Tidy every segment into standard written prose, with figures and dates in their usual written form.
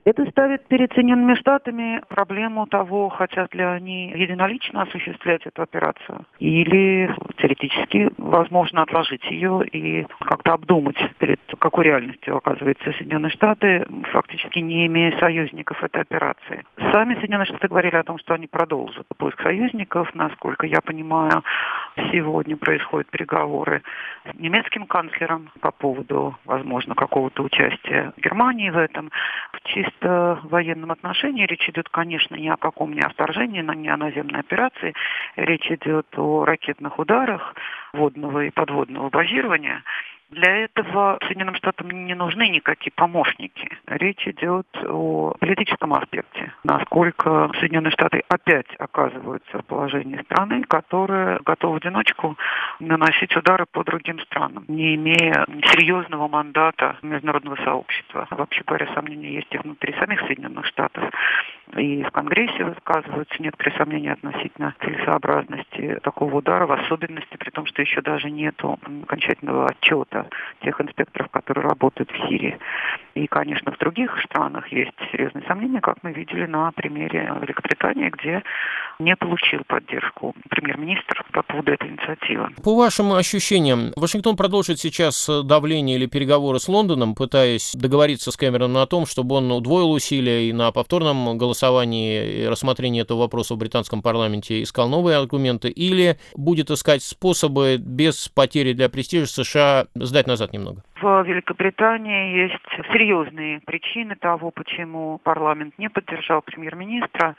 Это ставит перед Соединенными Штатами проблему того, хотят ли они единолично осуществлять эту операцию, или теоретически возможно отложить ее и как-то обдумать, перед какой реальностью оказываются Соединенные Штаты, фактически не имея союзников этой операции. Сами Соединенные Штаты говорили о том, что они продолжат поиск союзников. Насколько я понимаю, сегодня происходят переговоры с немецким канцлером по поводу, возможно, какого-то участия Германии в этом. В чисто военном отношении речь идет, конечно, ни о каком не о вторжении, не о наземной операции. Речь идет о ракетных ударах водного и подводного базирования. Для этого Соединенным Штатам не нужны никакие помощники. Речь идет о политическом аспекте. Насколько Соединенные Штаты опять оказываются в положении страны, которая готова в одиночку наносить удары по другим странам, не имея серьезного мандата международного сообщества. Вообще говоря, сомнения есть и внутри самих Соединенных Штатов. И в Конгрессе высказываются некоторые сомнения относительно целесообразности такого удара, в особенности при том, что еще даже нету окончательного отчета тех инспекторов, которые работают в Сирии. И, конечно, в других странах есть серьезные сомнения, как мы видели на примере Великобритании, где не получил поддержку премьер-министр по поводу этой инициативы. По вашим ощущениям, Вашингтон продолжит сейчас давление или переговоры с Лондоном, пытаясь договориться с Кэмероном о том, чтобы он удвоил усилия и на повторном голосовании и рассмотрении этого вопроса в британском парламенте искал новые аргументы, или будет искать способы без потери для престижа США сдать назад немного? В Великобритании есть серьезные причины того, почему парламент не поддержал премьер-министра.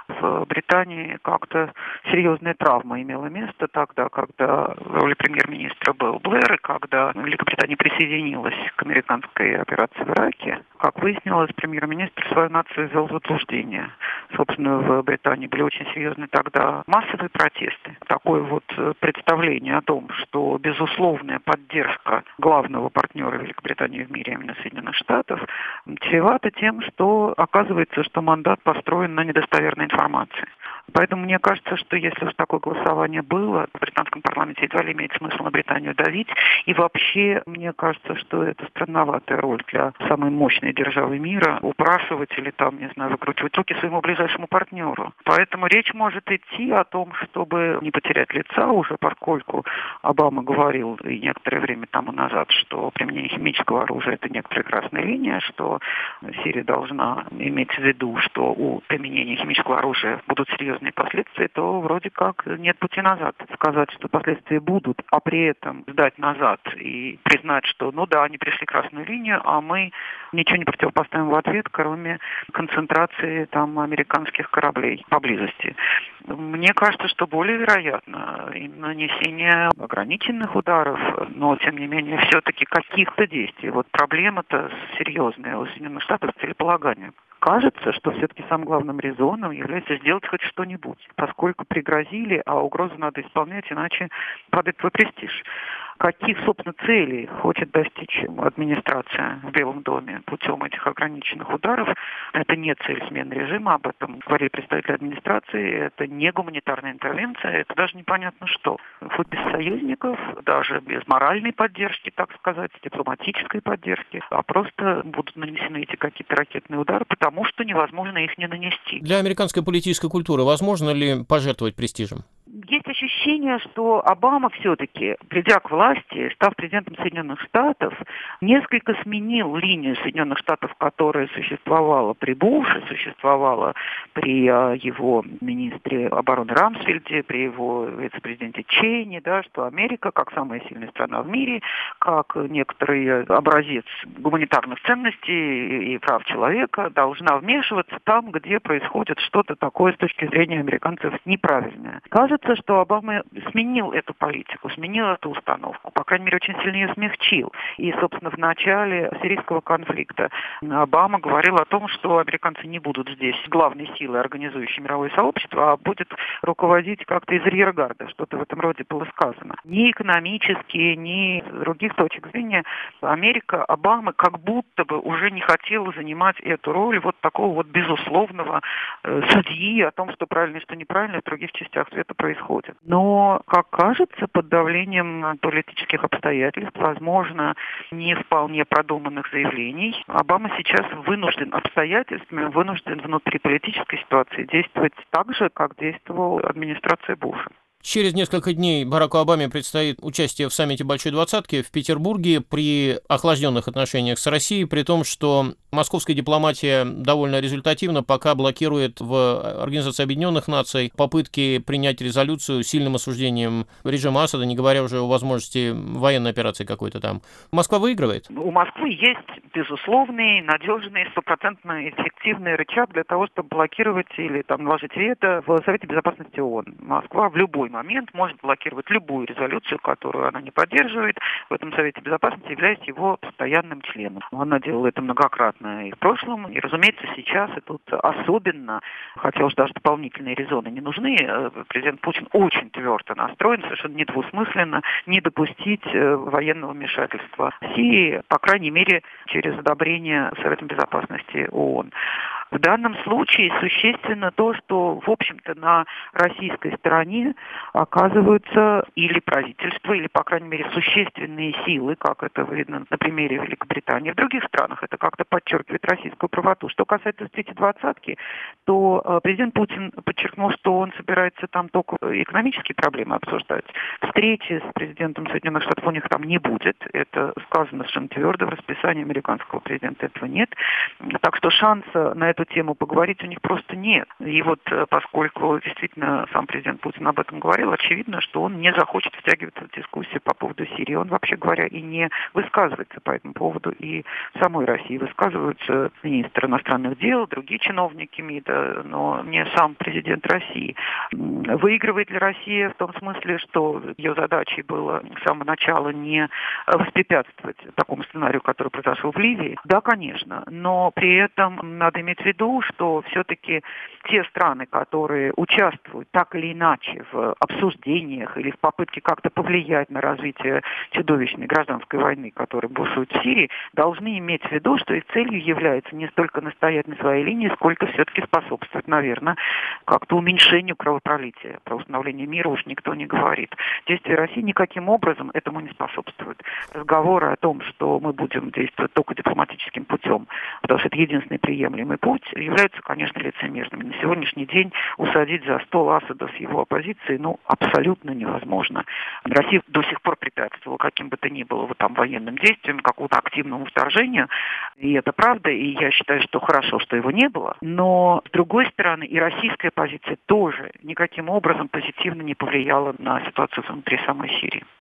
В Британии как-то серьезная травма имела место тогда, когда в роли премьер-министра был Блэр, и когда Великобритания присоединилась к американской операции в Ираке. Как выяснилось, премьер-министр свою нацию ввел в заблуждение. Собственно, в Британии были очень серьезные тогда массовые протесты. Такое вот представление о том, что безусловная поддержка главного партнера Великобритании в мире, именно Соединенных Штатов, чревато тем, что оказывается, что мандат построен на недостоверной информации. Поэтому мне кажется, что если уж такое голосование было, в британском парламенте едва ли имеет смысл на Британию давить. И вообще, мне кажется, что это странноватая роль для самой мощной державы мира упрашивать или там, не знаю, выкручивать руки своему ближайшему партнеру. Поэтому речь может идти о том, чтобы не потерять лица уже, поскольку Обама говорил и некоторое время тому назад, что применение химического оружия – это некоторая красная линия, что Сирия должна иметь в виду, что у применения химического оружия будут серьезные последствия, то вроде как нет пути назад. Сказать, что последствия будут, а при этом сдать назад и признать, что ну да, они пришли красную линию, а мы ничего не противопоставим в ответ, кроме концентрации там американских кораблей поблизости. Мне кажется, что более вероятно нанесение ограниченных ударов, но тем не менее все-таки каких-то действий. Вот проблема-то серьезная у Соединенных Штатов с целеполаганием. Кажется, что все-таки самым главным резоном является сделать хоть что-нибудь, поскольку пригрозили, а угрозу надо исполнять, иначе падает твой престиж. Каких, собственно, целей хочет достичь администрация в Белом доме путем этих ограниченных ударов? Это не цель смены режима, об этом говорили представители администрации, это не гуманитарная интервенция, это даже непонятно что. Хоть без союзников, даже без моральной поддержки, так сказать, дипломатической поддержки, а просто будут нанесены эти какие-то ракетные удары, потому что невозможно их не нанести. Для американской политической культуры возможно ли пожертвовать престижем? Есть ощущение, что Обама все-таки, придя к власти, став президентом Соединенных Штатов, несколько сменил линию Соединенных Штатов, которая существовала при Буше, существовала при его министре обороны Рамсфельде, при его вице-президенте Чейни, да, что Америка, как самая сильная страна в мире, как некоторый образец гуманитарных ценностей и прав человека, должна вмешиваться там, где происходит что-то такое с точки зрения американцев неправильное. Кажется, что Обама сменил эту политику, сменил эту установку, по крайней мере, очень сильно ее смягчил. И, собственно, в начале сирийского конфликта Обама говорил о том, что американцы не будут здесь главной силой, организующей мировое сообщество, а будет руководить как-то из арьергарда, что-то в этом роде было сказано. Ни экономически, ни с других точек зрения Америка Обамы как будто бы уже не хотела занимать эту роль вот такого вот безусловного судьи о том, что правильно и что неправильно в других частях света происходит. Но Но, как кажется, под давлением политических обстоятельств, возможно, не вполне продуманных заявлений, Обама сейчас обстоятельствами вынужден внутри политической ситуации действовать так же, как действовала администрация Буша. Через несколько дней Бараку Обаме предстоит участие в саммите Большой Двадцатки в Петербурге при охлажденных отношениях с Россией, при том, что московская дипломатия довольно результативно пока блокирует в Организации Объединенных Наций попытки принять резолюцию с сильным осуждением режима Асада, не говоря уже о возможности военной операции какой-то там. Москва выигрывает? У Москвы есть безусловный, надежный, стопроцентно эффективный рычаг для того, чтобы блокировать или наложить вето в Совете Безопасности ООН. Москва в любой момент может блокировать любую резолюцию, которую она не поддерживает. В этом Совете Безопасности являясь его постоянным членом. Она делала это многократно и в прошлом, и, разумеется, сейчас, и тут особенно, хотя уж даже дополнительные резоны не нужны, президент Путин очень твердо настроен, совершенно недвусмысленно, не допустить военного вмешательства России, по крайней мере, через одобрение Советом Безопасности ООН. В данном случае существенно то, что, в общем-то, на российской стороне оказываются или правительство, или, по крайней мере, существенные силы, как это видно на примере Великобритании. В других странах это как-то подчеркивает российскую правоту. Что касается встречи двадцатки, то президент Путин подчеркнул, что он собирается там только экономические проблемы обсуждать. Встречи с президентом Соединенных Штатов у них там не будет. Это сказано совершенно твердо в расписании американского президента. Этого нет. Так что шанса на эту тему поговорить у них просто нет. И вот поскольку действительно сам президент Путин об этом говорил, очевидно, что он не захочет втягиваться в дискуссию по поводу Сирии. Он, вообще говоря, и не высказывается по этому поводу. И в самой России высказываются министр иностранных дел, другие чиновники МИДа, но не сам президент России. Выигрывает ли Россия в том смысле, что ее задачей было с самого начала не воспрепятствовать такому сценарию, который произошел в Ливии? Да, конечно. Но при этом надо иметь в виду, что все-таки те страны, которые участвуют так или иначе в обсуждениях или в попытке как-то повлиять на развитие чудовищной гражданской войны, которая бушует в Сирии, должны иметь в виду, что их целью является не столько настоять на своей линии, сколько все-таки способствовать, наверное, как-то уменьшению кровопролития. Про установление мира уж никто не говорит. Действия России никаким образом этому не способствуют. Разговоры о том, что мы будем действовать только дипломатическим путем, потому что это единственный приемлемый путь, являются, конечно, лицемерными. На сегодняшний день усадить за стол Асада с его оппозицией, абсолютно невозможно. Россия до сих пор препятствовала каким бы то ни было военным действиям, какому-то активному вторжению, и это правда, и я считаю, что хорошо, что его не было. Но, с другой стороны, и российская позиция тоже никаким образом позитивно не повлияла на ситуацию внутри самой Сирии.